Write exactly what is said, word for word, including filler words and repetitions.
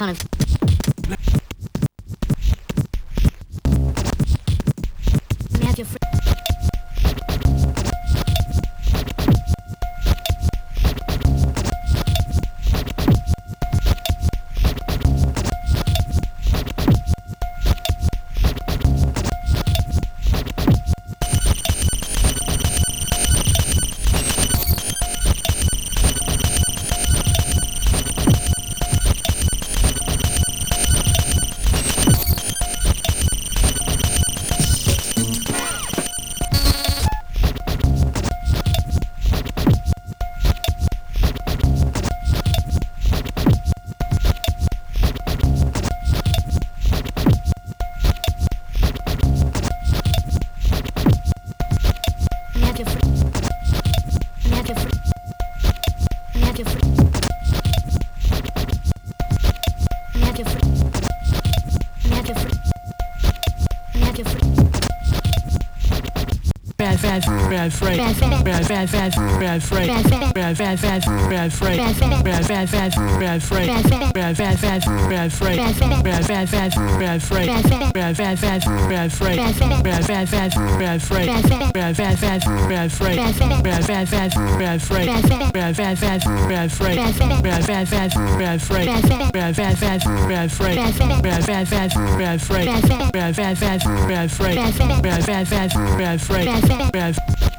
kind of let me have your fr- fast, fast, freight, fast, fast, fast, fast, fast, freight, fast, fast, fast, fast, freight, fast, fast, fast, fast, freight, fast, fast, fast, fast, freight, fast, fast, fast, fast, freight, fast, fast, fast, fast, freight, fast, fast, fast, fast, freight, fast, fast, fast, fast, freight, fast, fast, fast, fast, freight, fast, fast, fast, fast, freight, fast, fast, fast, fast, freight, fast, fast, fast, fast, freight, fast, fast, fast, fast, freight, fast, fast, fast, fast, freight, fast fast, fast, fast, fast, freight, fast fast, fast, fast, fast, freight, fast